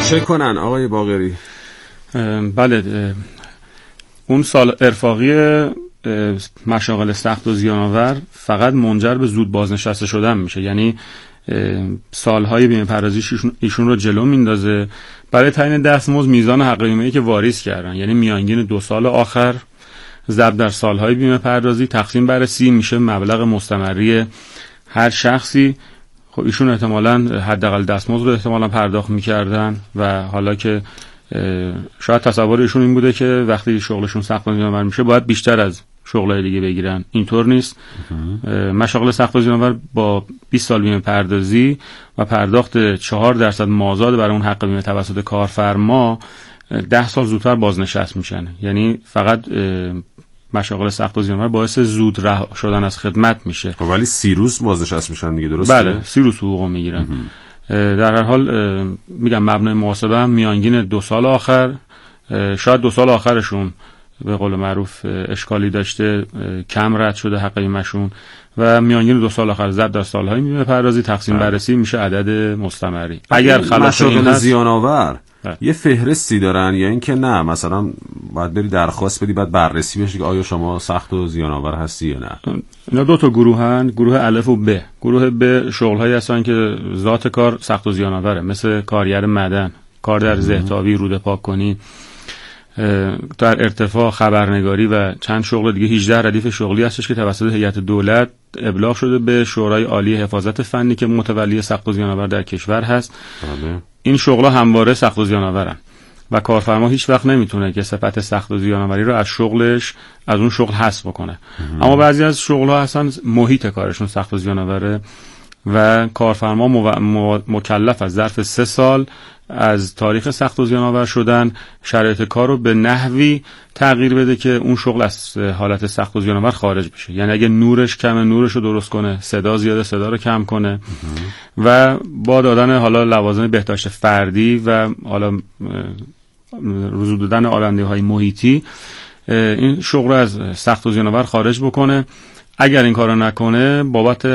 چه کنن آقای باقری؟ بله، اون سال ارفاقی مشاغل سخت و زیان‌آور فقط منجر به زود بازنشسته شدن میشه، یعنی سالهای بیمه پردازی ایشون رو جلو میندازه. برای تعیین دستمزد میزان حق بیمه‌ای که واریز کردن، یعنی میانگین 2 سال آخر ضرب در سالهای بیمه پردازی تقسیم بر 30 میشه مبلغ مستمری هر شخصی. خب ایشون احتمالاً حداقل دستمزد رو احتمالاً پرداخت میکردن و حالا که شاید تصور ایشون این بوده که وقتی شغلشون سخت و زیان‌آور میشه باید بیشتر از شغلای دیگه بگیرن. اینطور نیست. مشاغل سخت و زیان‌آور با 20 سال بیمه پردازی و پرداخت 4% مازاد برای اون حق بیمه توسط کارفرما 10 سال زودتر بازنشست میشن. یعنی فقط مشاغل سخت و زیان‌آور باعث زود رها شدن از خدمت میشه. خب ولی 30 روز بازنشست میشن دیگه، درسته؟ بله، 30 روز حقوق میگیرن. در هر حال میگم مبنای محاسبه هم میانگین 2 سال آخر، شاید 2 سال آخرشون به قول معروف اشکالی داشته، کم رد شده حق بیمه‌شون و میانگین 2 سال آخر ضرب در سالهای بیمه پردازی تقسیم بر 30 میشه عدد مستمری. اگر خلاف این زیان‌آور یه فهرستی دارن یا اینکه نه مثلا باید بری درخواست بدی بعد بررسی بشه که آیا شما سخت و زیان‌آور هستی یا نه؟ اینا 2 تا گروهن، گروه الف و ب. گروه ب شغل‌هایی هستن که ذات کار سخت و زیان‌آوره، مثل کارگر معدن، کار در زهتابی، روده پاک کنی، در ارتفاع، خبرنگاری و چند شغل دیگه. 18 ردیف شغلی هستش که توسط هیئت دولت ابلاغ شده به شورای عالی حفاظت فنی که متولی سخت و زیان‌آور در کشور هست. این شغل‌ها همواره سخت و زیان‌آورن و کارفرما هیچ وقت نمیتونه که صفت سخت و زیان‌آوری رو از شغلش، از اون شغل حذف بکنه. اما بعضی از شغل‌ها هستن محیط کارشون سخت و زیان‌آوره و کارفرما مکلف از ظرف 3 سال از تاریخ سخت و زیان‌آور شدن شرایط کار رو به نحوی تغییر بده که اون شغل از حالت سخت و زیان‌آور خارج بشه. یعنی اگه نورش کمه، نورش رو درست کنه، صدا زیاده، صدا رو کم کنه و با دادن حالا لوازم بهداشت فردی و حالا رسوب دادن آلنده‌های محیطی این شغل رو از سخت و زیان‌آور خارج بکنه. اگر این کارو نکنه بابت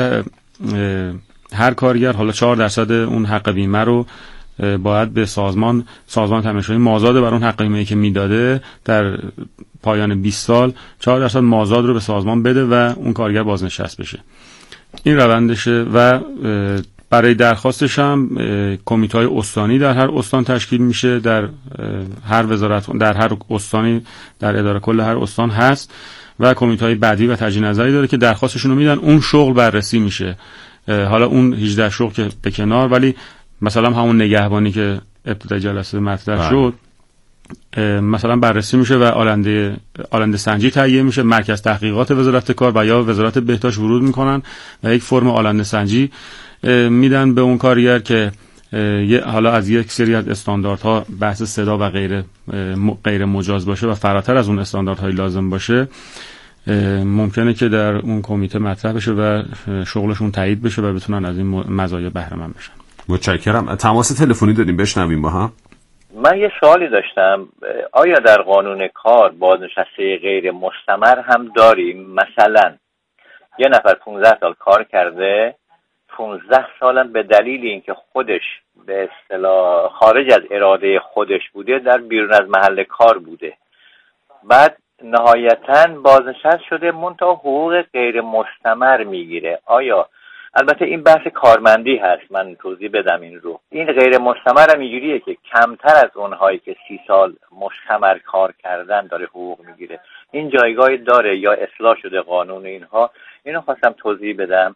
هر کارگر حالا 4% اون حق بیمه رو باید به سازمان تامین‌شده مازاد بر اون حق بیمه‌ای که میداده در پایان 20 سال 4% مازاد رو به سازمان بده و اون کارگر بازنشست بشه. این روندشه و برای درخواستش هم کمیته‌های استانی در هر استان تشکیل میشه، در هر وزارت، در هر استانی، در اداره کل هر استان هست و کمیته‌های بدی و تجدید نظری داره که درخواستشون رو میدن، اون شغل بررسی میشه. حالا اون 18 شغل که به کنار، ولی مثلا همون نگهبانی که ابتدای جلسه مطرح شد مثلا بررسی میشه و آلنده سنجی تهیه میشه. مرکز تحقیقات وزارت کار و یا وزارت بهداشت ورود میکنن و یک فرم آلنده سنجی میدن به اون کارگر که حالا از یک سری از استانداردها بحث صدا و غیر مجاز باشه و فراتر از اون استانداردهای لازم باشه، ممکنه که در اون کمیته مطرح بشه و شغلشون تایید بشه و بتونن از این مزایا بهره مند بشن. متشکرم. تماس تلفنی داریم، بشنویم با هم. من یه سوالی داشتم، آیا در قانون کار بازنشسته غیر مستمر هم داریم؟ مثلا یه نفر 15 سال کار کرده، 15 سالم به دلیل اینکه خودش به اصطلاح خارج از اراده خودش بوده، در بیرون از محل کار بوده، بعد نهایتاً بازنشست شده منتها حقوق غیر مستمر میگیره. آیا البته این بحث کارمندی هست، من توضیح بدم این رو. این غیر مستمر هم اینجوریه که کمتر از اونهایی که 30 سال مستمر کار کردن داره حقوق میگیره. این جایگاهی داره یا اصلاح شده قانون اینها؟ اینو خواستم توضیح بدم.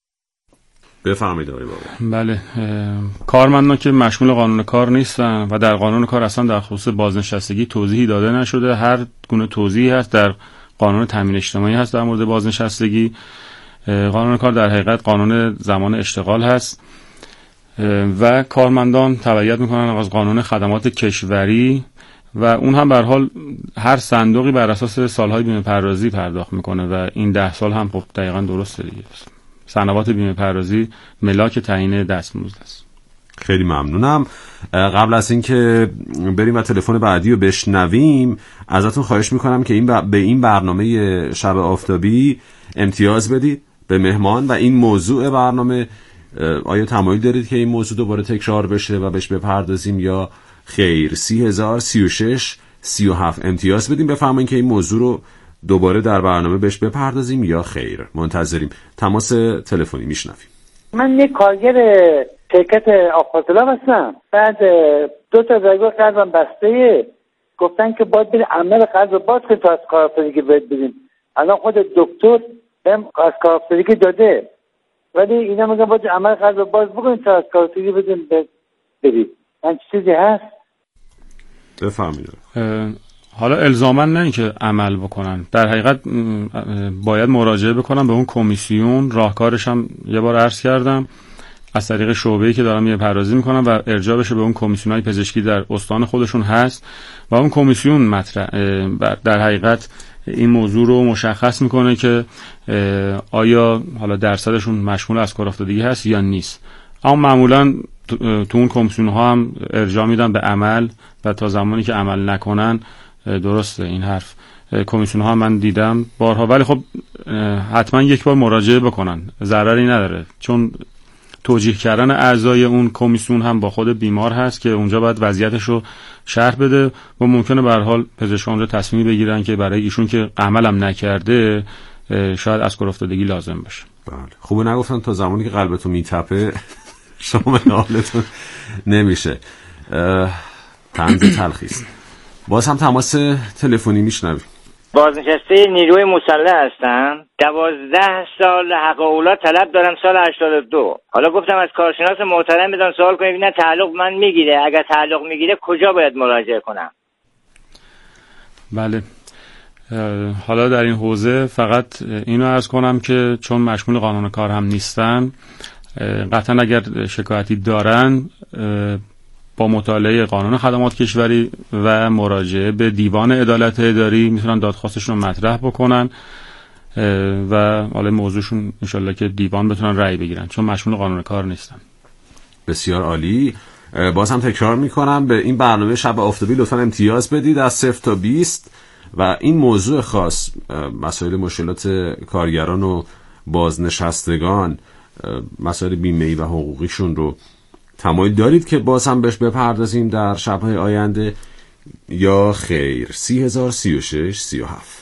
بفرمایید آقای باقری. بله، کارمندان که مشمول قانون کار نیستن و در قانون کار اصلا در خصوص بازنشستگی توضیحی داده نشده. هر گونه توضیحی هست در قانون تامین اجتماعی هست در مورد بازنشستگی. قانون کار در حقیقت قانون زمان اشتغال هست و کارمندان تبعیت میکنن از قانون خدمات کشوری و اون هم به هر حال هر صندوقی بر اساس سالهای بیمه پردازی پرداخت میکنه و این 10 سال هم خب دقیقاً درسته دیگه. صنوات بیمه پردازی ملاک تعیین دستمزد است. خیلی ممنونم. قبل از اینکه بریم و تلفن بعدی رو بشنویم ازتون خواهش میکنم که به این برنامه شب آفتابی امتیاز بدید به مهمان و این موضوع برنامه آیا تمایل دارید که این موضوع دوباره تکرار بشه و بهش بپردازیم یا خیر؟ 30,000 36 37 امتیاز بدیم بفهمین که این موضوع رو دوباره در برنامه بهش بپردازیم یا خیر. منتظریم. تماس تلفنی میشنویم. من یک کارگر شرکت آفاطلاب هستم. بعد 2 تا جایگاه قلبم بسته، گفتن که باید بریم عمل قلب رو باز کنیم تا از کارآفرینی بدیم. الان خود دکتر بهم از کارآفرینی داده، ولی اینا میگن باید عمل قلب رو باز بکنیم تا از کارآفرینی بریم. من چیزی هست؟ بفهمید. حالا الزاما نه اینکه عمل بکنن، در حقیقت باید مراجعه بکنن به اون کمیسیون. راهکارش هم یه بار عرض کردم، از طریق شعبه‌ای که دارم یه پردازی میکنم و ارجاع بشه به اون کمیسیون‌های پزشکی در استان خودشون هست و اون کمیسیون در حقیقت این موضوع رو مشخص میکنه که آیا حالا درصدشون مشمول از کار افتادگی هست یا نیست. اما معمولا تو اون کمیسیون ها هم ارجاع میدن به عمل و تا زمانی که عمل نکنن، درسته این حرف، کمیسیون ها من دیدم بارها، ولی خب حتما یک بار مراجعه بکنن، ضرری نداره، چون توجیه کردن اعضای اون کمیسیون هم با خود بیمار هست که اونجا باید وضعیتش رو شرح بده و ممکنه به هر حال پزشکان رو تصمیمی بگیرن که برای ایشون که عملم نکرده شاید از کار افتادگی لازم باشه. بله. خوبه نگفتن تا زمانی که قلبتون میتپه شما حالتون نمیشه. طنز تلخیص. باز هم تماس تلفنی میشنویم. بازنشسته نیروی مسلح هستم. 12 سال حق اولاد طلب دارم سال 82. حالا گفتم از کارشناس محترم بدون سوال کنید نه تعلق من میگیره، اگر تعلق میگیره کجا باید مراجعه کنم؟ بله. حالا در این حوزه فقط اینو عرض کنم که چون مشمول قانون کار هم نیستن، قطعا اگر شکایتی دارن با مطالعه قانون خدمات کشوری و مراجعه به دیوان عدالت اداری میتونن دادخواستشون رو مطرح بکنن و حالا موضوعشون انشالله که دیوان بتونن رأی بگیرن، چون مشمول قانون کار نیستن. بسیار عالی. باز هم تکرار میکنم به این برنامه شب آفتابی لطفا امتیاز بدید از 0 تا 20 و این موضوع خاص، مسائل مشکلات کارگران و بازنشستگان، مسائل بیمه‌ای و حقوقیشون رو تمایل دارید که باز هم بهش بپردازیم در شب‌های آینده یا خیر؟ 30,000 36 37.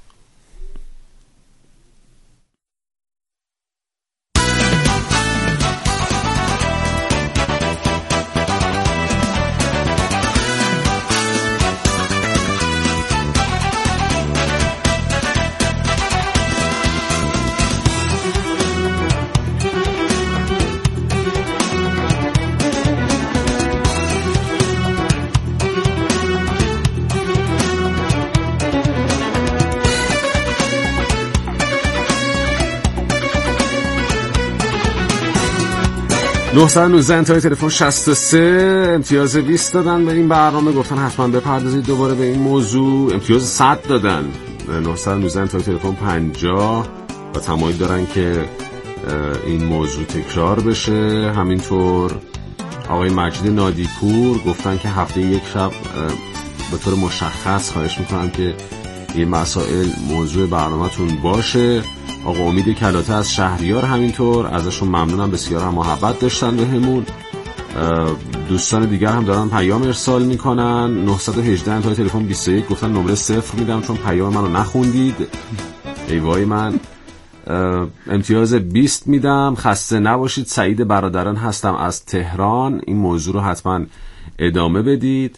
(919) انتهای تلفن 63 امتیاز 20 دادن به این برنامه، گفتن حتما بپردازید دوباره به این موضوع. امتیاز 100 دادن. 919 انتهای تلفن 50 و تمایل دارن که این موضوع تکرار بشه. همینطور آقای مجید نادیپور گفتن که هفته یک شب به طور مشخص خواهش میکنم که این مسائل موضوع برنامه‌تون باشه. آقا امید کلاته از شهریار همینطور، ازشون ممنونم، بسیار هم محبت داشتن به همون. دوستان دیگر هم دارن پیام ارسال میکنن. 918 انتهای تلفن 21 گفتن نمره 0 میدم چون پیام منو نخوندید. ای وای من. امتیاز 20 میدم. خسته نباشید. سعید برادران هستم از تهران. این موضوع رو حتما ادامه بدید.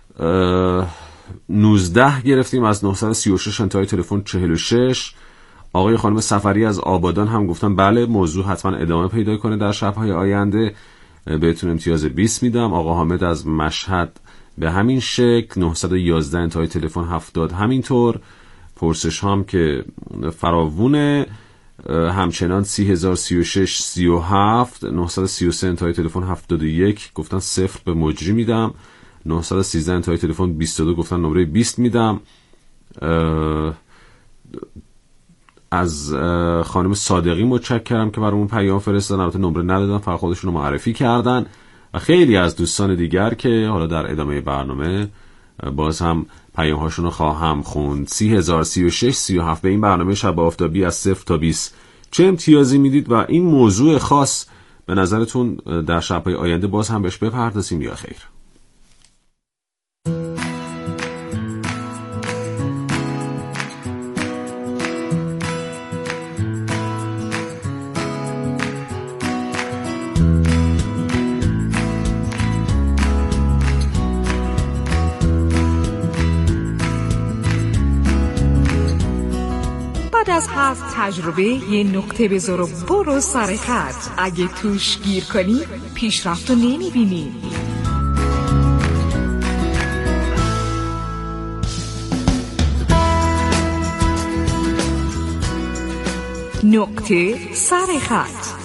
19 گرفتیم از 936 انتهای تلفن 46. آقای خانم سفری از آبادان هم گفتن بله موضوع حتما ادامه پیدا کنه در شب‌های آینده، بهتون امتیاز 20 میدم. آقا حامد از مشهد به همین شکل. 911 انتهای تلفن 70 همینطور. پرسش هم که فراوونه. همچنان 30,036 37. 933 انتهای تلفن 71 گفتن 0 به مجری میدم. 913 انتهای تلفن 22 گفتن نمره 20 میدم. از خانم صادقی متشکرم که برامون پیام فرستادن، البته نمره ندادن، فقط خودشون رو معرفی کردن و خیلی از دوستان دیگر که حالا در ادامه برنامه باز هم پیام هاشون رو خواهم خوند. 30,036 37 به این برنامه شب آفتابی از 0 تا 20 چه امتیازی میدید و این موضوع خاص به نظرتون در شب‌های آینده باز هم بهش بپردازیم یا خیر؟ از هر تجربه یه نقطه بذار و برو سر خط. اگه توش گیر کنی پیشرفت رو نمیبینی. نقطه سر خط.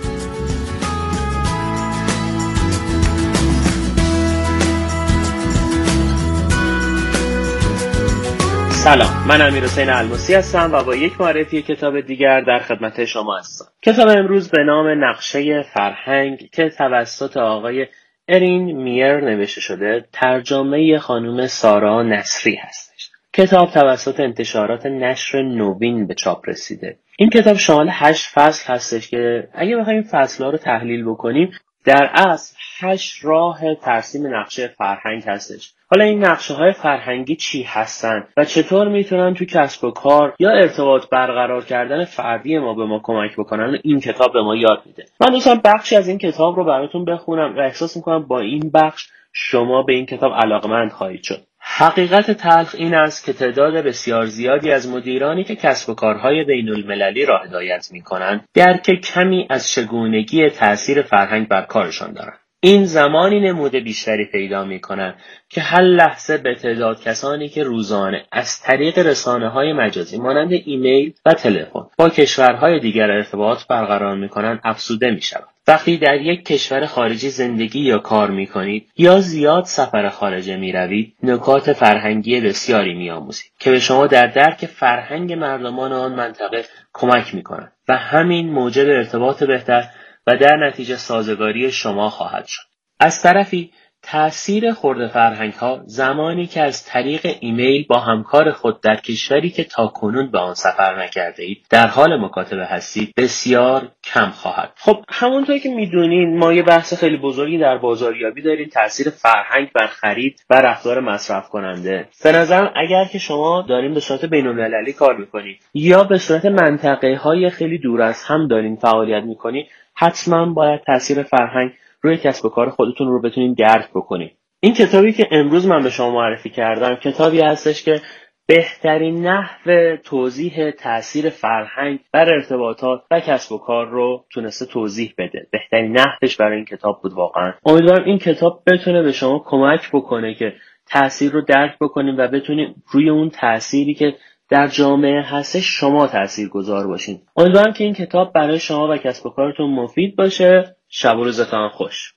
سلام، من امیرحسین الماسی هستم و با یک معرفی کتاب دیگر در خدمت شما هستم. کتاب امروز به نام نقشه فرهنگ که توسط آقای ارین میر نوشته شده، ترجمه خانم سارا نصری هستش. کتاب توسط انتشارات نشر نوین به چاپ رسیده. این کتاب شامل 8 فصل هستش که اگه بخوایم فصل‌ها رو تحلیل بکنیم، در اصل 8 راه ترسیم نقشه فرهنگ هستش. حالا این نقشه های فرهنگی چی هستن و چطور میتونن تو کسب و کار یا ارتباط برقرار کردن فردی ما به ما کمک بکنن، این کتاب به ما یاد میده. من دوستان بخشی از این کتاب رو براتون بخونم و احساس میکنم با این بخش شما به این کتاب علاقمند خواهید شد. حقیقت تلخ این است که تعداد بسیار زیادی از مدیرانی که کسب و کارهای بین المللی را هدایت میکنند درک کمی از چگونگی تأثیر فرهنگ بر کارشان دارند. این زمانی نمود بیشتری پیدا می‌کنند که هر لحظه به تعداد کسانی که روزانه از طریق رسانه‌های مجازی مانند ایمیل و تلفن با کشورهای دیگر ارتباط برقرار می‌کنند افزوده می‌شود. وقتی در یک کشور خارجی زندگی یا کار می‌کنید یا زیاد سفر خارجه می‌روید، نکات فرهنگی بسیاری می‌آموزید که به شما در درک فرهنگ مردمان آن منطقه کمک می‌کنند و همین موجب ارتباط بهتر و در نتیجه سازگاری شما خواهد شد. از طرفی تأثیر خرد فرهنگ ها زمانی که از طریق ایمیل با همکار خود در کشوری که تاکنون به آن سفر نکرده اید در حال مکاتبه هستید بسیار کم خواهد. خب همونطور که میدونین ما یه بحث خیلی بزرگی در بازاریابی داریم، تأثیر فرهنگ بر خرید و رفتار مصرف کننده. به نظرم اگر که شما دارین به صورت بین‌المللی کار میکنید یا به صورت منطقه های خیلی دور از هم دارین فعالیت میکنید، حتما باید تأثیر فرهنگ روی کسب و کار خودتون رو بتونین درک بکنید. این کتابی که امروز من به شما معرفی کردم کتابی هستش که بهترین نحو توضیح تأثیر فرهنگ بر ارتباطات و کسب و کار رو تونسته توضیح بده. بهترین نحوش برای این کتاب بود واقعا. امیدوارم این کتاب بتونه به شما کمک بکنه که تأثیر رو درک بکنید و بتونید روی اون تأثیری که در جامعه هستش شما تاثیرگذار باشین. امیدوارم که این کتاب برای شما و کسب و کارتون مفید باشه. شب و روزتون خوش.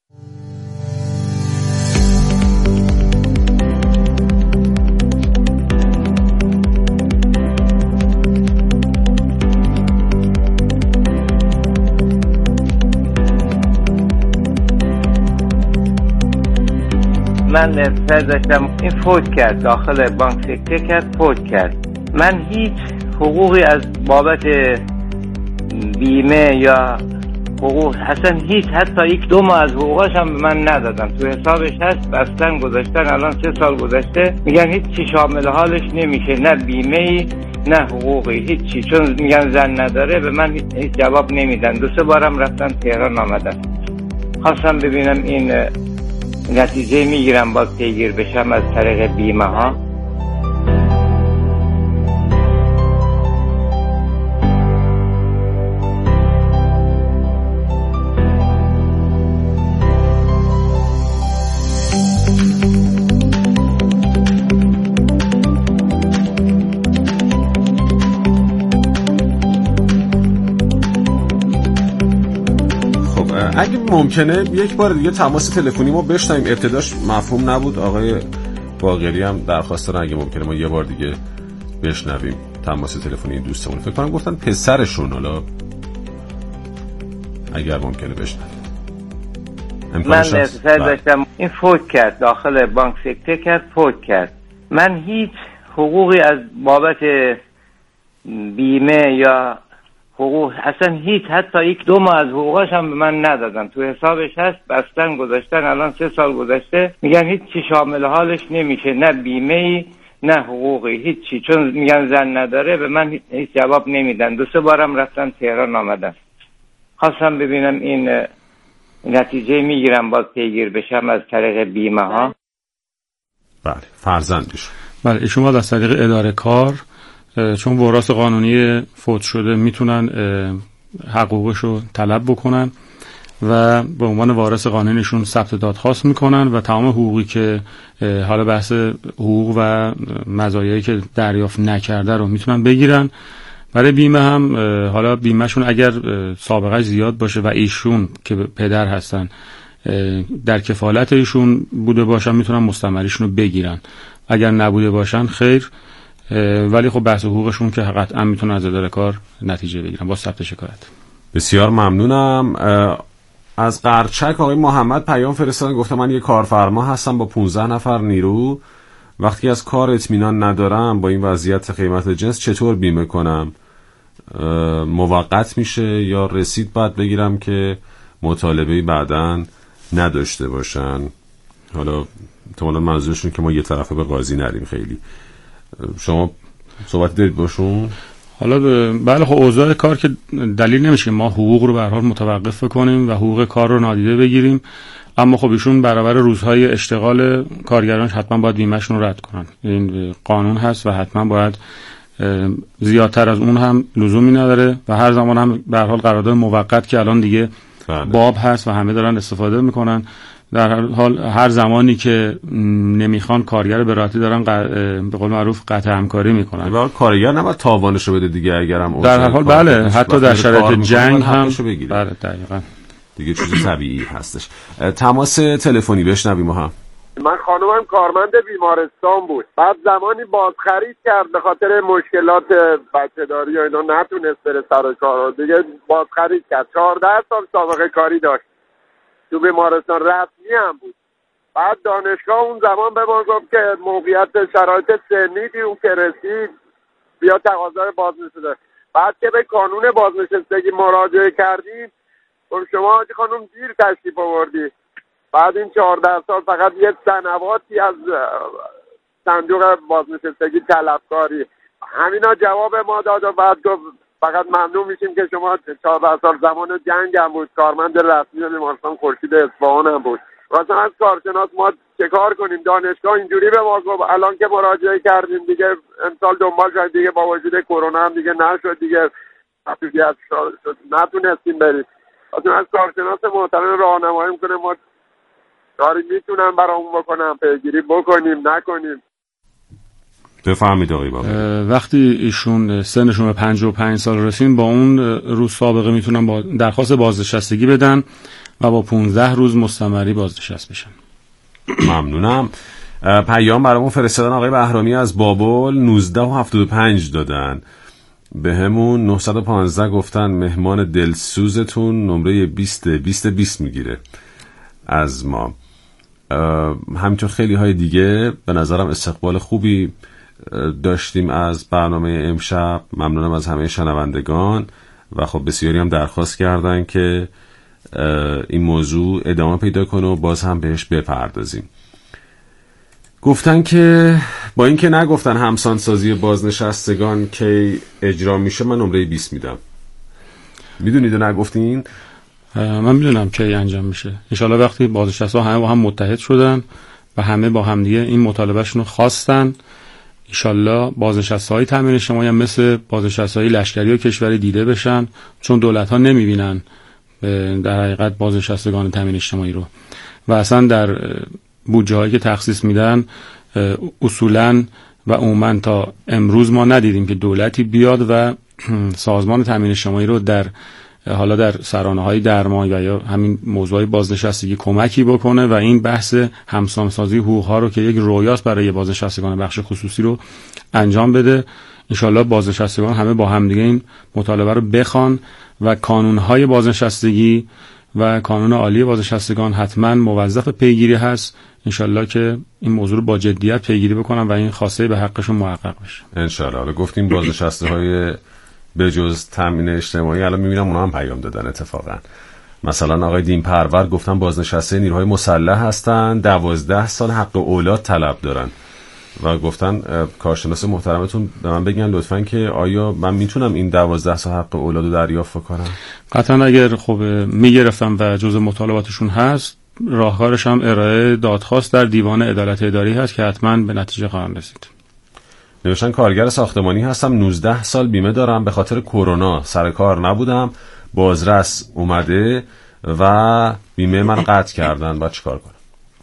من پسر داشتم، این فوت کرد، داخل بانک سکته کرد، فوت کرد. من هیچ حقوقی از بابت بیمه یا حقوق اصلا هیچ، حتی 1-2 ماه از حقوقاش هم به من ندادم. تو حسابش هست، بستن گذاشتن، الان 3 سال گذشته. میگن هیچ چی شامل حالش نمیشه، نه بیمه نه حقوقی، هیچ چی. چون میگن زن نداره به من هیچ جواب نمیدن. 2-3 بارم رفتم تهران آمدن. خواستم ببینم این نتیجه میگیرم باز پیگیر بشم از طریق بیمه ها. اگه ممکنه یک بار دیگه تماس تلفنی ما بشنویم. ابتداش مفهوم نبود. آقای باقری هم درخواست دارن اگه ممکنه ما یه بار دیگه بشنویم تماس تلفنی این دوستمون. فکر کنم گفتن پسرشون، حالا اگر ممکنه بشنویم. من پسر داشتم، این فوت کرد، داخل بانک سکته کرد، فوت کرد. من هیچ حقوقی از بابت بیمه یا حقوق اصلا هیچ، حتی یک 2 ماه از حقوقاش هم به من ندادن. تو حسابش هست، بستن گذاشتن، الان 3 سال گذشته، میگن هیچ چی شامل حالش نمیشه، نه بیمه‌ای نه حقوقی، هیچ چی. چون میگن زن نداره به من هیچ جواب نمیدن. 2-3 بارم رفتن تهران آمدن. خواستم ببینم این نتیجه میگیرم باز پیگیر بشم از طریق بیمه ها. بله، فرزندش. بله، ایشون باید از طریق اداره کار، چون وراث قانونی فوت شده، میتونن حقوقشو طلب بکنن و به عنوان وارث قانونیشون ثبت دادخواست میکنن و تمام حقوقی که حالا بحث حقوق و مزایایی که دریافت نکرده رو میتونن بگیرن. برای بیمه هم حالا بیمهشون اگر سابقه زیاد باشه و ایشون که پدر هستن در کفالت ایشون بوده باشن، میتونن مستمریشون رو بگیرن. اگر نبوده باشن خیر، ولی خب بحث حقوقشون که قطعا میتونن از اداره کار نتیجه بگیرن با ثبت شکایت. بسیار ممنونم. از قرچک آقای محمد پیام فرستادن، گفتم من یه کارفرما هستم با 15 نفر نیرو، وقتی از کار اطمینان ندارم با این وضعیت قیمت جنس چطور بیمه کنم؟ موقت میشه یا رسید باید بگیرم که مطالبه بعداً نداشته باشن؟ حالا احتمالاً منظورشون که ما یه طرفه به قاضی نریم. خیلی شما صحبت دارید باشون؟ حالا بله، خب اوضاع کار که دلیل نمیشه که ما حقوق رو به هر حال متوقف کنیم و حقوق کار رو نادیده بگیریم، اما خب ایشون برابر روزهای اشتغال کارگرانش حتما باید بیمه‌شون رو رد کنن. این قانون هست و حتما باید، زیادتر از اون هم لزومی نداره و هر زمان هم به هر حال قرارداد موقت که الان دیگه باب هست و همه دارن استفاده میکنن، در هر حال هر زمانی که نمیخوان کارگر به راحتی دارن به قول معروف قطع همکاری میکنن. واقعا کارگر نباید تاوانش رو بده دیگه، اگرم در هر حال بله، حتی در شرایط جنگ هم بله دقیقاً دیگه چیز طبیعی هستش. تماس تلفنی بشنویم. ما من خانومم کارمند بیمارستان بود، بعد زمانی بازخرید کرد به خاطر مشکلات بچه‌داری و اینا نتونست بره سر کار، دیگه بازخرید کرد. 14 سال سابقه کاری داشت، تو بیمارستان رسمی هم بود. بعد دانشگاه اون زمان به ما گفت که موقعیت شرایط سنی اون که رسید بیا تقاضای بازنشستگی. بعد که به قانون بازنشستگی مراجعه کردیم، گفت شما حاجی خانم دیر تشریف آوردی. بعد این 14 سال فقط یه سنواتی از صندوق بازنشستگی طلبکاری، همینا جواب ما داد و بعد گفت فقط ممنون میشیم که شما 14 سال زمان جنگ هم بود، کارمند رسمی بیمارستان خورشید اصفهان هم بود. واسه از کارشناس ما چه کار کنیم؟ دانشگاه اینجوری به ما گفت الان که مراجعه کردیم دیگه امسال دنبال شد، دیگه با وجود کرونا هم دیگه نشد، دیگه نتونستیم بریم. واسه از کارشناس محترم راهنمایی میکنه ما کاری میتونن برامون بکنن، پیگیری بکنیم نکنیم. بفهمید آقای بابا. وقتی ایشون سنشون به 55 سال رسین، با اون روز سابقه میتونن با درخواست بازنشستگی بدن و با 15 روز مستمری بازنشست بشن. ممنونم. پیام برامون فرستادن آقای بهرامی از بابل 1975 دادن به همون 915 گفتن مهمان دلسوزتون نمره 20 میگیره از ما. همینطور خیلی های دیگه به نظرم استقبال خوبی داشتیم از برنامه امشب. ممنونم از همه شنوندگان و خب بسیاری هم درخواست کردن که این موضوع ادامه پیدا کنه و باز هم بهش بپردازیم. گفتن که با این که نگفتن همسانسازی بازنشستگان که اجرا میشه، من نمره 20 میدم. میدونید و نگفتین؟ من میدونم که انجام میشه. انشالله وقتی بازنشسته همه با هم متحد شدن و همه با هم دیگه این مطالبهشون رو خواستن، انشالله بازنشسته‌های تامین اجتماعی هم مثل بازنشسته‌های لشکری و کشوری دیده بشن، چون دولت‌ها نمیبینن در حقیقت بازنشستگان تامین اجتماعی رو و اصلا در بودجه‌هایی که تخصیص میدن اصولاً و عموماً تا امروز ما ندیدیم که دولتی بیاد و سازمان تامین اجتماعی رو در حالا در سرانه‌های درمان و یا همین موضوعی بازنشستگی کمکی بکنه و این بحث همسانسازی حقوق‌ها رو که یک رویاست برای بازنشستگان بخش خصوصی رو انجام بده. انشالله بازنشستگان همه با هم دیگه این مطالبه رو بخوان و کانون‌های بازنشستگی و کانون عالی بازنشستگان حتما موظف پیگیری هست. انشالله که این موضوع رو با جدیت پیگیری بکنن و این خواسته به حقشون محقق بشه. انشالله. گفتیم بازنشسته‌های به جز تامین اجتماعی الان میبینم اونا هم پیام دادن اتفاقا. مثلا آقای دین پرور گفتن بازنشسته نیروهای مسلح هستن، 12 سال حق اولاد طلب دارن و گفتن کارشناس محترمتون به من بگن لطفاً که آیا من میتونم این 12 سال حق اولاد رو دریافت کنم؟ قطعا اگر خب میگرفتم و جزء مطالباتشون هست، راهکارش هم ارائه دادخواست در دیوان عدالت اداری هست که حتما به نتیجه خواهم رسید. نوشتن کارگر ساختمانی هستم، 19 سال بیمه دارم، به خاطر کرونا سر کار نبودم، بازرس اومده و بیمه من قطع کردن، باید چیکار کنم؟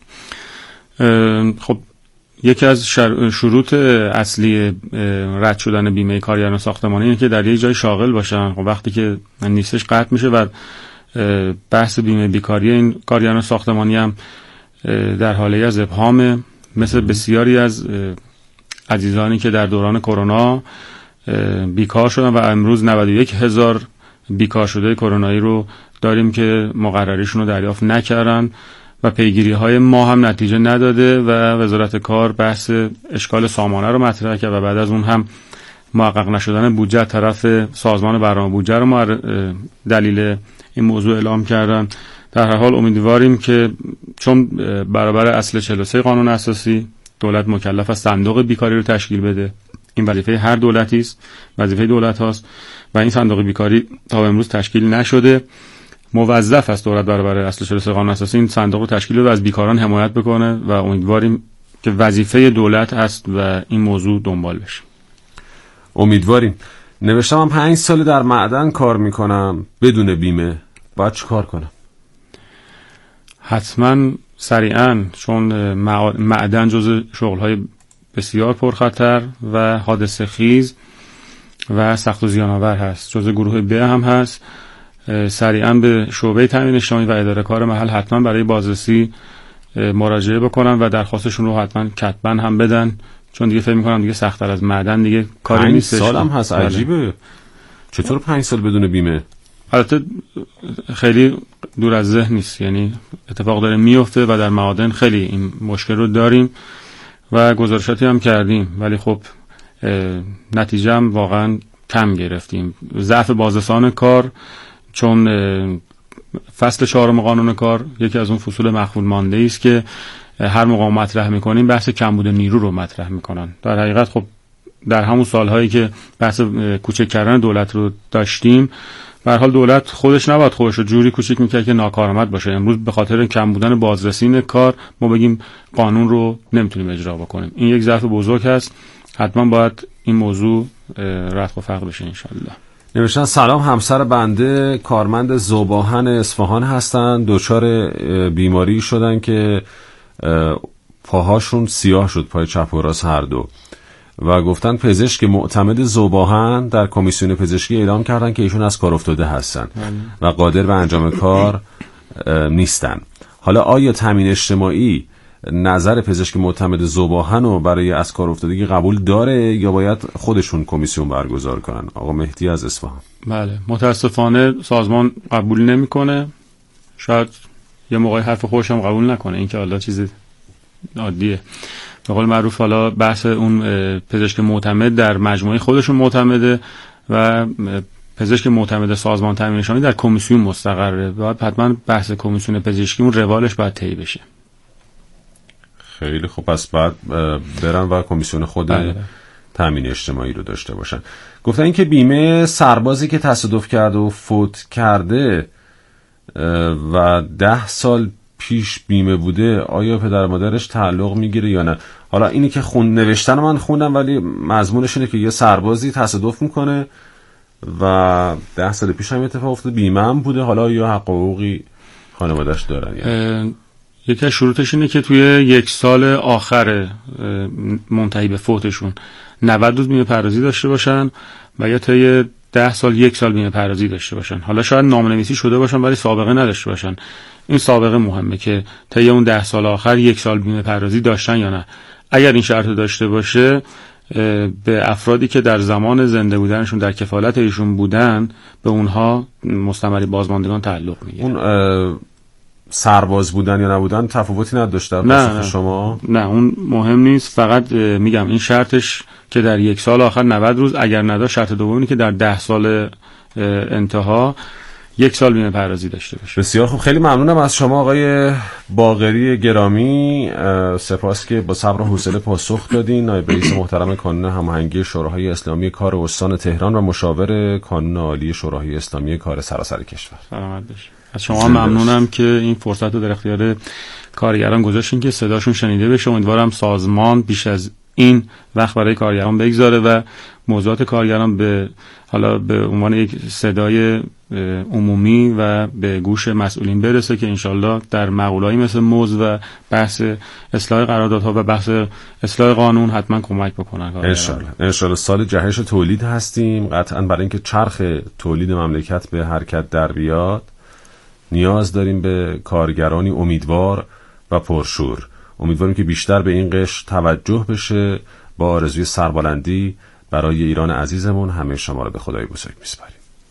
خب یکی از شروط اصلی رد شدن بیمه کارگران ساختمانی اینه که در یک جای شاغل باشن. خب وقتی که نیستش قطع میشه و بحث بیمه بیکاری این کارگران ساختمانی هم در حاله از ابهام، مثل بسیاری از عزیزانی که در دوران کرونا بیکار شدن و امروز 91,000 بیکار شده کرونایی رو داریم که مقرریشون رو دریافت نکردن و پیگیری های ما هم نتیجه نداده و وزارت کار بحث اشکال سامانه رو مطرح کرد و بعد از اون هم محقق نشدن بودجه طرف سازمان برنامه بودجه رو دلیل این موضوع اعلام کردن. در هر حال امیدواریم که چون برابر اصل 43 قانون اساسی دولت مکلف است صندوق بیکاری رو تشکیل بده، این وظیفه هر دولتی است، وظیفه دولت هاست و این صندوق بیکاری تا امروز تشکیل نشده. موظف است دولت برابر اصل 43 قانون اساسی این صندوق رو تشکیل بده و از بیکاران حمایت بکنه و امیدواریم که وظیفه دولت است و این موضوع دنبال بشه. امیدواریم. نوشتم من 5 سال در معدن کار میکنم بدون بیمه، باید چی کار کنم؟ حتما سریعا، چون معدن جزو شغل‌های بسیار پرخطر و حادثه خیز و سخت و زیان‌آور هست، جزو گروه ب هم هست، سریعا به شعبه تامین اجتماعی و اداره کار محل حتما برای بازرسی مراجعه بکنن و درخواستشون رو حتما کتباً هم بدن، چون دیگه فکر می‌کنم دیگه سخت‌تر از معدن دیگه کاری نیستش. 5 سال هم هست. عجیبه. چطور 5 سال بدون بیمه؟ البته خیلی دور از ذهن نیست، یعنی اتفاق داره میفته و در معادن خیلی این مشکل رو داریم و گزارشاتی هم کردیم، ولی خب نتیجه هم واقعا کم گرفتیم. ضعف بازرسان کار، چون فصل 4 قانون کار یکی از اون فصول مخفول مانده است که هر موقع مطرح میکنیم بحث کمبود نیرو رو مطرح میکنن. در حقیقت خب در همون سالهایی که بحث کوچک کردن دولت رو داشتیم، به هر حال دولت خودش نباید خودش رو جوری کوچیک میکرد که ناکارآمد باشه. امروز به خاطر کم بودن بازرسین کار ما بگیم قانون رو نمیتونیم اجرا بکنیم، این یک ضعف بزرگ هست. حتما باید این موضوع رفع و فقر بشه انشالله. نوشتن سلام، همسر بنده کارمند ذوباهن اصفهان هستن، دچار بیماری شدن که پاهاشون سیاه شد، پای چپ و راست هر دو، و گفتن پزشک معتمد ذوباهن در کمیسیون پزشکی اعلام کردن که ایشون از کار افتاده هستن و قادر به انجام کار نیستن. حالا آیا تامین اجتماعی نظر پزشک معتمد ذوباهن رو برای از کار افتادگی قبول داره یا باید خودشون کمیسیون برگزار کنن؟ آقا مهدی از اصفهان. بله، متاسفانه سازمان قبول نمیکنه، شاید یه موقعی حرف خودش هم قبول نکنه، این که حالا چیز عادیه. به قول معروف حالا بحث اون پزشک معتمد در مجموعه خودشون معتمده و پزشک معتمد سازمان تامین اجتماعی در کمیسیون مستقره. باید حتما بحث کمیسیون پزشکی اون روالش باید طی بشه. خیلی خوب، پس بعد برن و کمیسیون خود تامین اجتماعی رو داشته باشن. گفتن این که بیمه سربازی که تصادف کرده و فوت کرده و 10 سال پیش بیمه بوده، آیا پدر مادرش تعلق میگیره یا نه؟ حالا اینی که نوشتن من خوندم، ولی مضمونش اینه که یه سربازی تصادف میکنه و 10 سال پیش هم اتفاق افتاده، بیمه هم بوده، حالا یا حق و حقوقی خانواده‌اش دارن؟ یعنی یکی از شروطش اینه که توی 1 سال آخر منتهی به فوتشون 90 روز بیمه پردازی داشته باشن و یا طی 10 سال 1 سال بیمه پردازی داشته باشن. حالا شاید نامه‌نویسی شده باشن ولی سابقه نداشته باشن. این سابقه مهمه که طی اون 10 سال آخر 1 سال بیمه پردازی داشتن یا نه. اگر این شرط داشته باشه، به افرادی که در زمان زنده بودنشون در کفالت ایشون بودن به اونها مستمری بازماندگان تعلق میگیره. اون سرباز بودن یا نبودن تفاوتی نداشت در پاسخ شما؟ نه اون مهم نیست، فقط میگم این شرطش که در 1 سال آخر 90 روز، اگر نداشت شرط دومی که در 10 سال انتها 1 سال بیمه پردازی داشته باشه. بسیار خوب، خیلی ممنونم از شما آقای باقری گرامی، سپاس که با صبر و حوصله پاسخ دادین. نایب رئیس محترم کانون هماهنگی شوراهای اسلامی کار استان تهران و مشاور کانون عالی شوراهای اسلامی کار سراسر کشور. سلامت باشید. از شما ممنونم که این فرصت رو در اختیار کارگران گذاشتین که صداشون شنیده بشه. امیدوارم سازمان بیش از این وقت برای کارگران بگذاره و موضوعات کارگران به عنوان یک صدای عمومی و به گوش مسئولین برسه که انشالله در مقوله‌ای مثل موز و بحث اصلاح قراردادها و بحث اصلاح قانون حتما کمک بکنن. انشالله سال جهش تولید هستیم، قطعا برای اینکه چرخ تولید مملکت به حرکت در بیاد نیاز داریم به کارگرانی امیدوار و پرشور. امیدواریم که بیشتر به این قشر توجه بشه. با آرزوی سربلندی برای ایران عزیزمون همه شما رو به خدای بزرگ میسپاریم.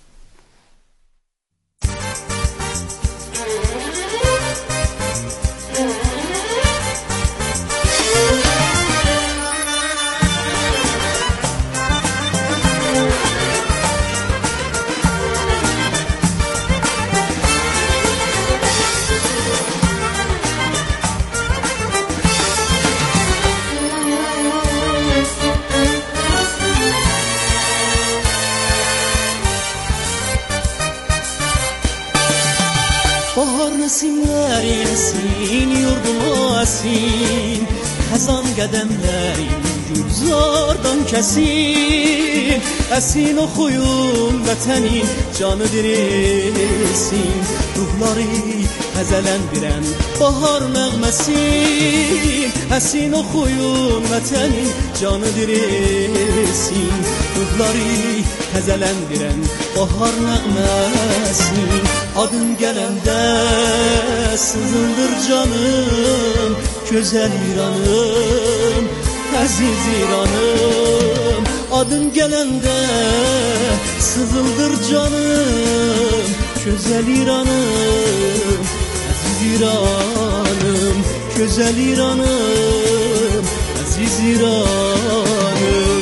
Hazan qədəmlərin gülzardan kəsin Əsin oxuyun vətənin canı dirilsin Ruhları həzələndirən bahar nəğməsin Əsin oxuyun vətənin canı dirilsin Ruhları həzələndirən bahar nəğməsin Adın gələndə sızıldır canım Gözəl İranım, əziz İranım Adın gələndə sızıldır canım Gözəl İranım, əziz İranım Gözəl İranım, əziz İranım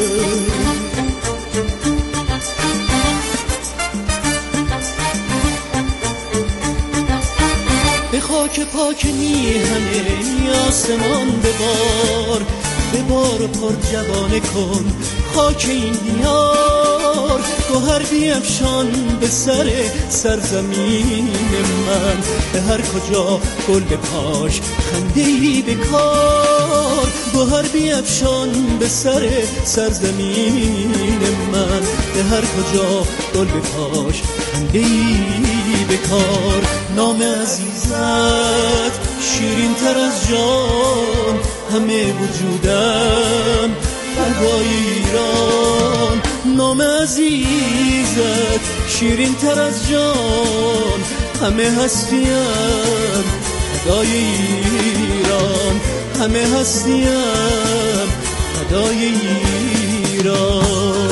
به خاک پاک میهن آسمان ببار و پر جوانه کن خاک این دیار گوهر بیفشان به سر سرزمین من به هر کجا گل بپاش خنده‌ای بکار گوهر بیفشان به سر سرزمین من به هر کجا گل بپاش خنده‌ای بکار نام عزیزت شیرین تر از جان همه وجودم فدای ایران نام عزیزت شیرین تر از جان همه هستیم فدای ایران همه هستیم فدای ایران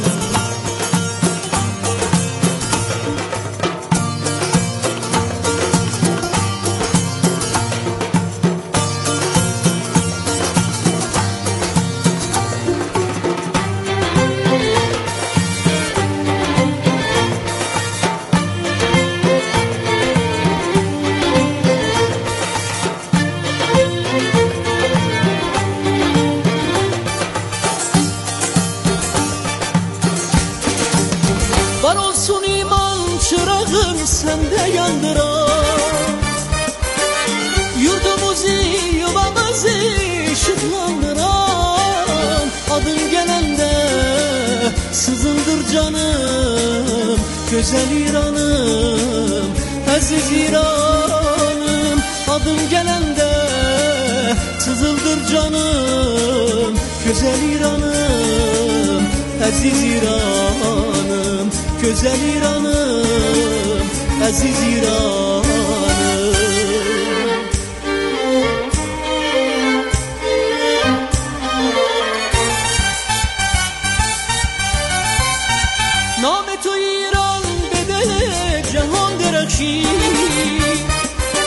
sende yandıran Yurdumuzu yuvamızı ışıklandıran Adın gelende sızıldır canım Güzel İranım, aziz İranım Adın gelende sızıldır canım Güzel İranım, aziz İranım Güzel İranım Aziz İran